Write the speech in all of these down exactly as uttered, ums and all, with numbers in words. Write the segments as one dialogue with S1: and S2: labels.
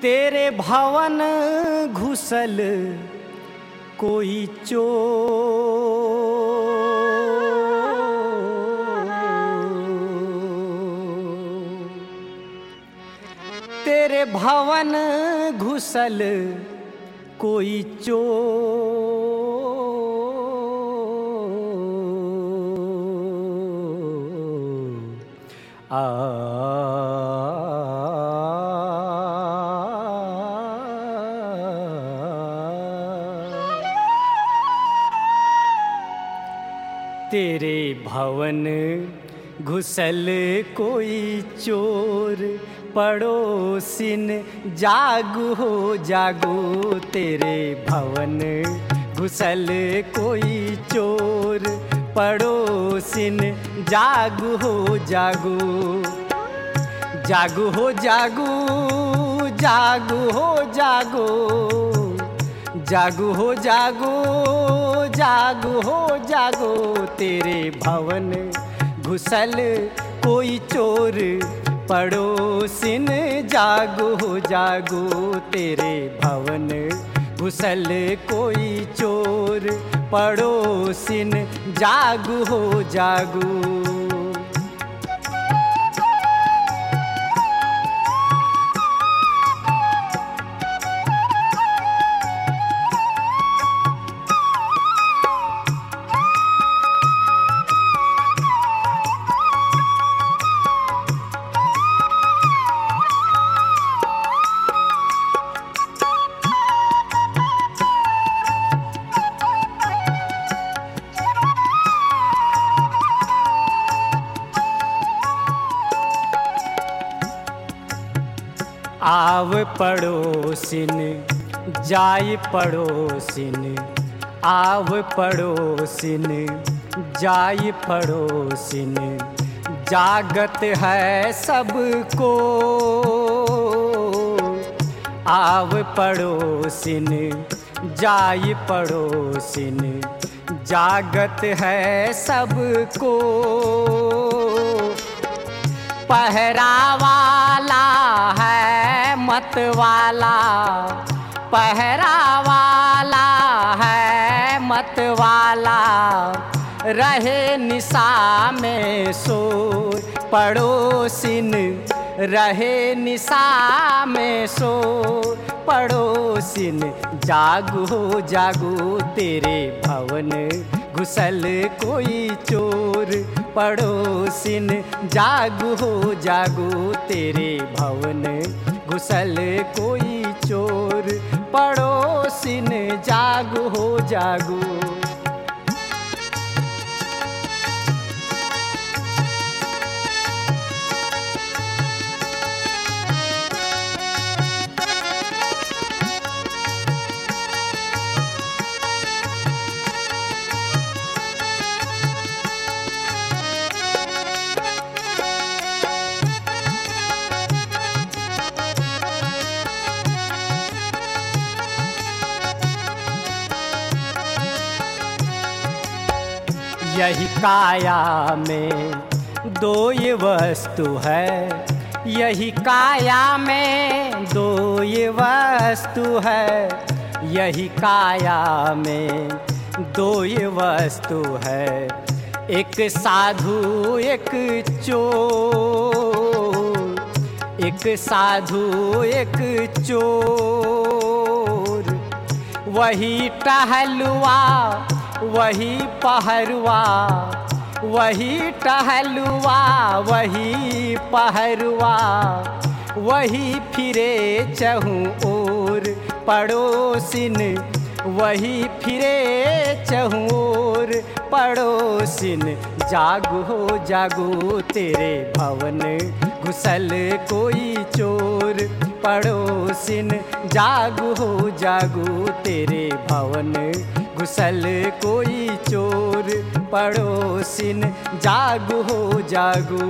S1: तेरे भवन घुसल कोई चोर, तेरे भवन घुसल कोई चोर। आ तेरे भवन घुसल कोई चोर, पड़ोसिन जागो हो जागो। तेरे भवन घुसल कोई चोर, पड़ोसिन जागो हो जागो। जागो हो जागो, जागो हो जागो, जागो हो जागो, जागो हो जागो। तेरे भवन घुसल कोई चोर, पड़ोसिन जागो हो जागो। तेरे भवन घुसल कोई चोर, पड़ोसिन जागो हो जागो। आव पड़ोसिन जाय पड़ोसिन, आव पड़ोसिन जाय पड़ोसिन। जागत है सबको आव पड़ोसिन जाय पड़ोसिन। जागत है सबको पहरा वाला है मत वाला, पहरा वाला है मत वाला। रहे निशा में सोर, पड़ोसिन रहे निशा में सोर। पड़ोसिन जागो हो जागो। तेरे भवन घुसल कोई चोर, पड़ोसिन जागो हो जागो। तेरे भवन घुसल कोई चोर, पड़ोसिन जागो हो जागो। यही काया में दो ये वस्तु है, यही काया में दो ये वस्तु है। यही काया में दो ये वस्तु है, एक साधु एक चोर। एक साधु एक चोर, वही टहलुआ वही पहरुआ, वही टहलुआ वही पहरुआ। वही फिरे चहुँ ओर, पड़ोसिन वही फिरे चहुँ ओर। पड़ोसिन जागो हो जागो। तेरे भवन घुसल कोई चोर, पड़ोसिन जागो हो जागो। तेरे भवन घुसल कोई चोर, पड़ोसिन जागो हो जागो।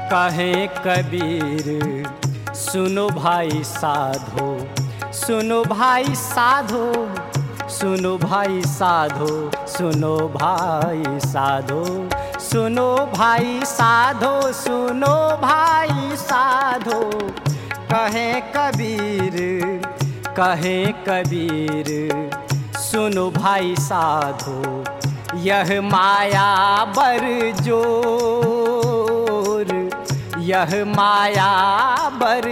S1: कहे कबीर सुनो भाई साधो, सुनो भाई साधो, सुनो भाई साधो, सुनो भाई साधो, सुनो भाई साधो, सुनो भाई साधो। कहे कबीर, कहे कबीर सुनो भाई साधो, यह माया बर जोर, यह माया बर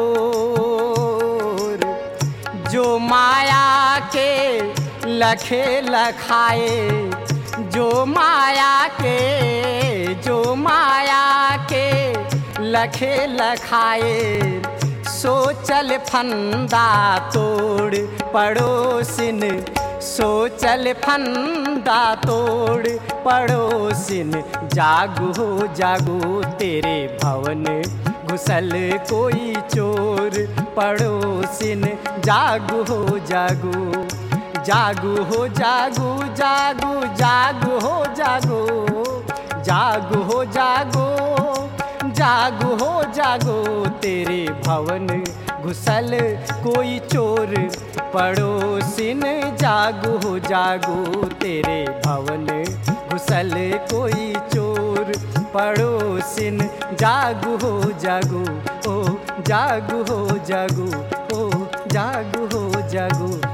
S1: जोर। जो माया के लखे लखाए, जो माया के, जो माया के लखे लखाए, सो चल फंदा तोड़ पड़ोसिन, सो चल फंदा तोड़ पड़ोसिन। जागो हो जागो तेरे भवन घुसल कोई चोर पड़ोसिन। जागो हो जागो, जागो हो जागो, जागो जागो हो जागो, जागो हो जागो, जागो हो जागो तेरे भवन घुसल कोई चोर पड़ोसिन। जागो हो जागो तेरे भवन घुसल कोई चोर पड़ोसिन। जागो हो जागो, ओ जागो हो जागो, ओ जागो हो जागो।